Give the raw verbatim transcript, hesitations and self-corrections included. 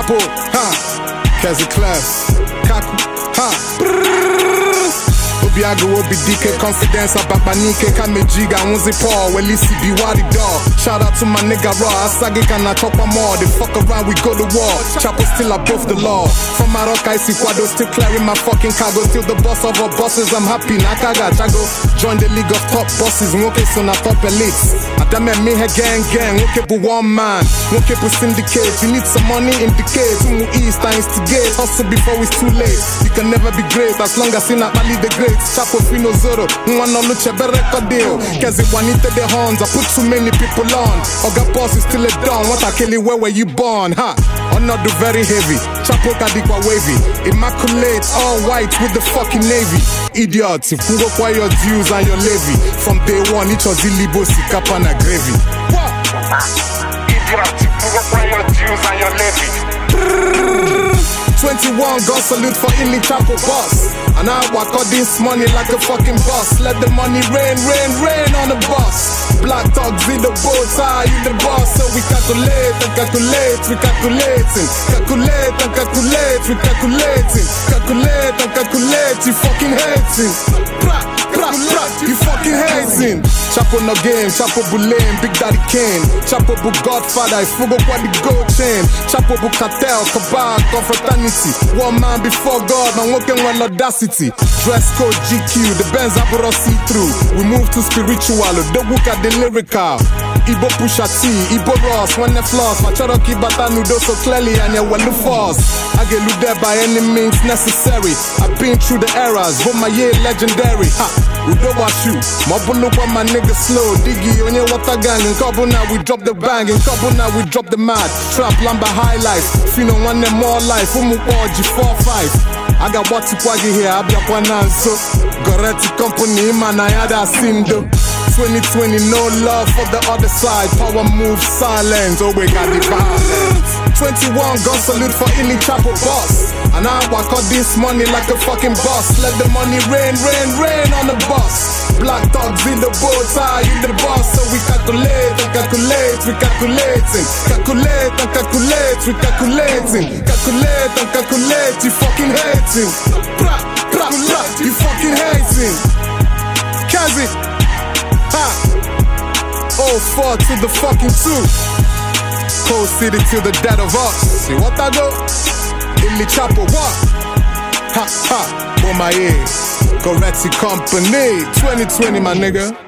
Chapo, ha, Kazi Clef, Kaku, ha, Obiago Obi D K, confidence about Banike, Kamejiga, Unzi Paul, Welisi Biwadi dog. Shout out to my nigga Raw, Asagi Kana Choppa more. They fuck around, we go to war. Chapo still above the law. From Maroka, I see Quado, still clearing my fucking cargo. Still the boss of our bosses, I'm happy. Nakaga, Chago, join the league of top bosses. Woke so na top elites. Adame me he gang gang, woke bu one man. Woke bu syndicate, you need some money, indicate. Tumu East, I instigate. Hustle before it's too late. You can never be great as long as you not Mali the great. Chapo Fino Zoro, Mwana Luche Bereko deal. Kazi Juanita the horns, I put too many people on. Oga boss is still a don, what I kill it, where were you born, ha? Huh? Or not do very heavy, Chapo Kadikwa wavy. Immaculate, all white with the fucking navy. Idiots, if you require your dues and your levy. From day one, it was Ilibo Sikapa na gravy. What? Idiots, if you require your dues and your levy. twenty-one, God salute for Ili Chapo boss. And I walk all this money like a fucking boss. Let the money rain, rain, rain on the boss. Black dogs in the bow tie, you the boss. So we calculate and calculate, we calculating. Calculate and calculate, we calculating. Calculate and calculate, you fucking hating. Bra, bra, bra, you fucking hating. Chapo no game, Chapo bu lame, Big Daddy Kane. Chapo bu Godfather, Fugo kwa the gold chain. Chapo bu cartel, cabal, confraternity. One man before God, man working with audacity. Dress code G Q, the Benz Aburo see-through. We move to spiritual, the book at the lyrical. Ibo Pusha T, Ibo Ross, when they floss. My Cherokee Batanu do so clearly and yeah, well the force. I get loot there by any means necessary. I've been through the eras, but my year legendary. Ha, we do wash you. Mobulu kwa my nigga slow. Diggy on your water gang. In Cabo now we drop the bang. In Cabo now we drop the mad. Trap Lamba high life. Fino one them more life. Umu G four five. I got what to kwagi here. I be up one answer. Goretti company man I had a sindo. twenty twenty, no love for the other side. Power move silence, oh we got the violence. twenty-one, gun salute for Ili Chapo boss. And I walk all this money like a fucking boss. Let the money rain, rain, rain on the bus. Black dogs in the bow tie, you the boss. So we calculate and calculate, we calculating. Calculate and calculate, we calculating. Calculate and calculate, you fucking hating. Bra, bra, bra, you fucking hating. Kazi. Oh four to the fucking two. Cold City till the dead of us. See what I go? Ili Chapo what? Ha ha. Bomaye. Goretti Company. twenty twenty my nigga.